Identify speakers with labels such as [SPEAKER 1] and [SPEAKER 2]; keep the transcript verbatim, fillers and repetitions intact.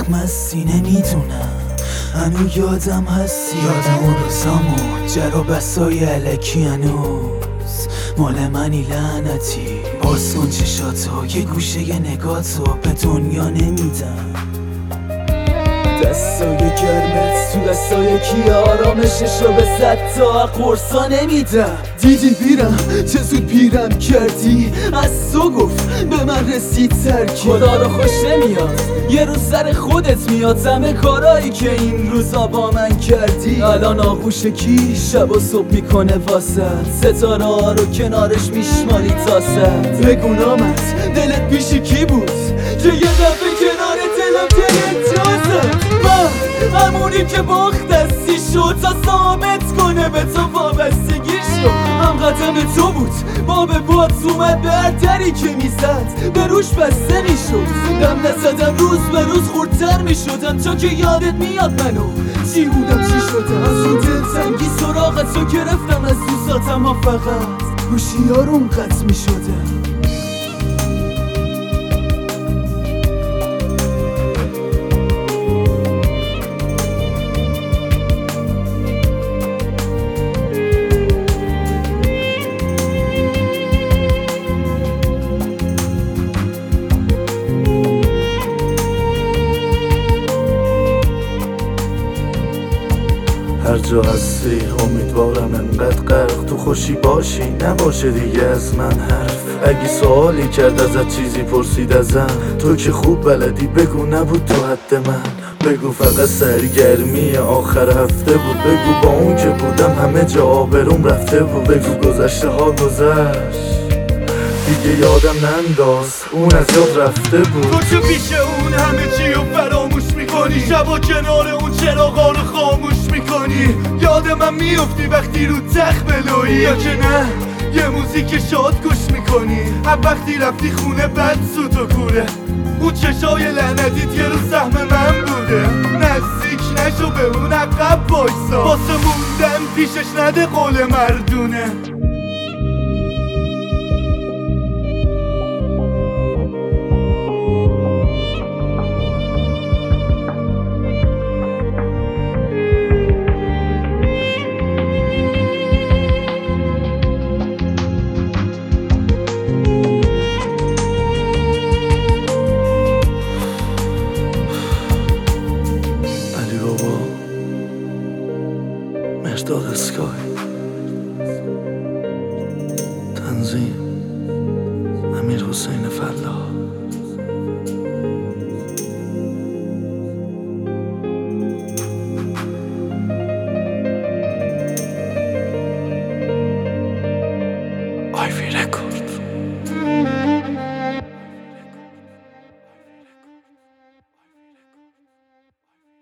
[SPEAKER 1] عشق مستی نمیدونم هنو یادم هستی یادم اون روزامو جر و بسای علکی هنوز مال منی لعنتی باز کن چشاتو یه گوشه نگاتو به دنیا نمیدم دستای گرمت تو دستای کی آرامششو به صد تا قرصا نمیدم دیدی بیرم چه زود پیرم کردی از تو گفت به من رسید ترکی خدا رو خوش نمیاد یه روز سر خودت میاد همه کارایی که این روزا با من کردی الان آغوش کی شب و صبح میکنه واسط ستاره ها رو کنارش میشماری تا ست بگو نامت دلت پیش کی بود که یه دفعه کنار دلم دلت جازد من همونی که باخت دستی شد تا ثابت کنه به تو وابستگی شد هم قدم تو بود با به باد اومد به هر دری که میزد به روش بستنی شد دم نزدم روز به روز خوردتر میشدم تا که یادت میاد منو چی بودم چی شدم از اون دلتنگی سراغت رو گرفتم از دوستاتم ها فقط هوشیارم قطع میشدم
[SPEAKER 2] هر جا هستی امیدوارم انقدر غرق تو خوشی باشی نباشه دیگه از من حرف اگه سوالی کرد ازت چیزی پرسید ازم تو که خوب بلدی بگو نبود تو حد من بگو فقط سرگرمی آخر هفته بود بگو با اون که بودم همه جا آبروم رفته بود بگو گذشته ها گذشت دیگه یادم ننداز اون از یاد رفته بود
[SPEAKER 3] تو که پیش اون همه چی رو فراموش میکنی شبا کنار اون چراغا رو خاموش میکنی یاد من میفتی وقتی رو تخت بلویی یا که نه یه موزیک شاد گوش میکنی هم وقتی رفتی خونه بد سوت و کوره اون چشای لعنتیت یه رو سهم من بوده نزدیک نشو به اون عقب بایسا واسه موندن پیشش نده قول مردونه
[SPEAKER 2] مرداد اسکای تنظیم امیر حسین فلاح